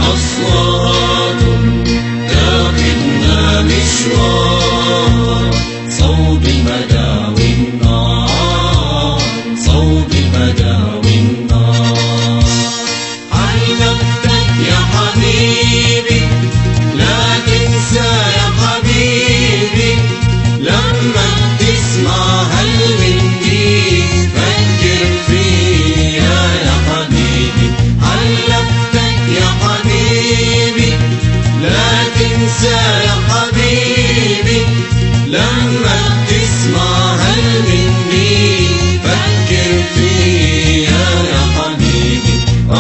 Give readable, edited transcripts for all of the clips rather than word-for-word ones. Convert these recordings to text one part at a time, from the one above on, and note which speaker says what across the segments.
Speaker 1: أصوات تاخدنا مشوار صوب المدى والنار، صوب المدى والنار. علمتك يا حبيبي لا تنسى يا حبيبي، لما تسمع هالمندي فكر فيها يا حبيبي. علمتك يا حبيبي لا تنسى يا حبيبي، لما تسمع هالمندي فكر فيها يا حبيبي.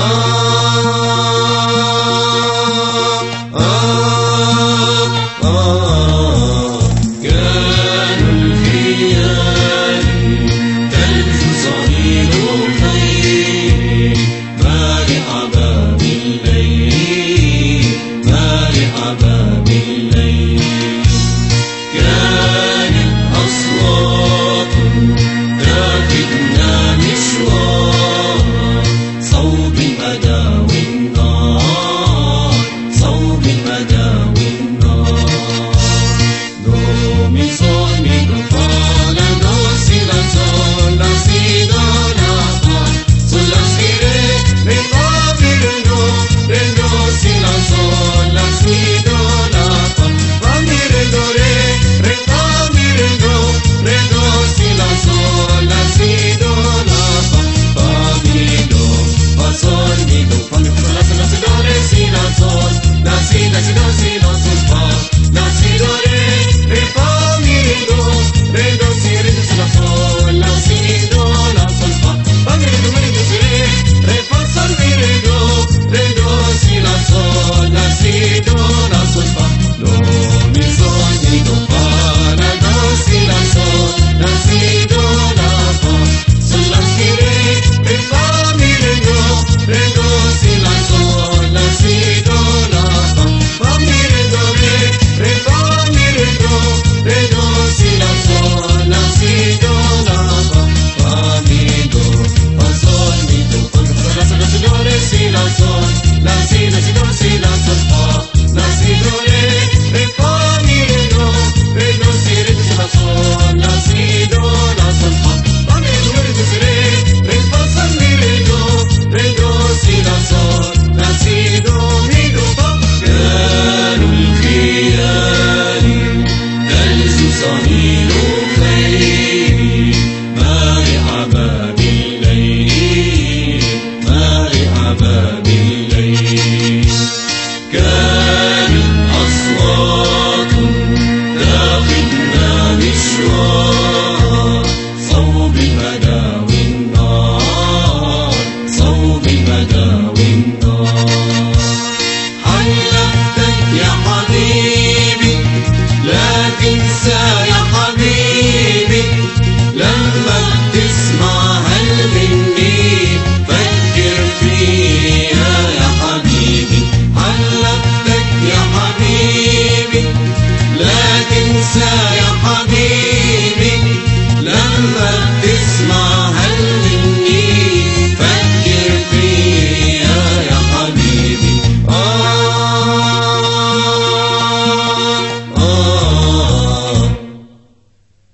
Speaker 1: كانوا الخيال تلف صهيل خير، مارح باب الليل، مارح باب الليل. كانت أصوات تاخدنا مشوار صوب المدى والنار، صوب المدى والنار. دو مي صول مي دو فا لا دو سي لا صول لا سي دو لا فا صول لا سي ري ري فا مي ري دو سي لا صول لا سي دو لا فا فا مي ري دو ري ري فا مي ري دو سي لا صول لا سي دو لا فا فا مي دو فا صول مي دو فا مي فا لا صول لا سي دو ري سي لا صول لا سي لا سي دو سي لا صول فا لا سي دو ري ري فا مي ري دو سي ري دو سي لا صول لا سي دو لا صول فا فا مي ري دو سي ري ري فا صول مي ري دو سي لا صول لا سي دو لا صول فا دو مي صول مي دو فا لا دو سي لا صول لا سي دو لا فا صول لا سي ري ري فا مي ري دو سي لا صول لا سي دو لا فا فا مي ري دو ري فا مي ري دو سي لا صول لا سي دو لا فا فا مي دو فا صول مي دو فا مي فا لا صول لا سي دو ري سي لا صول لا سي دو سي لا صول فا لا سي دو ري فا مي ري دو سي ري دو سي لا صول لا سي دو لا صول فا فا مي ري دو سي ري فا صول مي ري دو سي لا صول لا سي دو مي دو فا. كانوا الخيال تلز صهيل خير، مارح باب الليل، مارح باب الليل. كانت أصوات تاخدنا مشوار صوب المدى والنار، صوب المدى والنار. علمتك يا حبيبي لا تنسى يا حبيبي، لما تسمع هالمندي فكر فيها يا حبيبي. علمتك يا حبيبي لا تنسى يا حبيبي، لما تسمع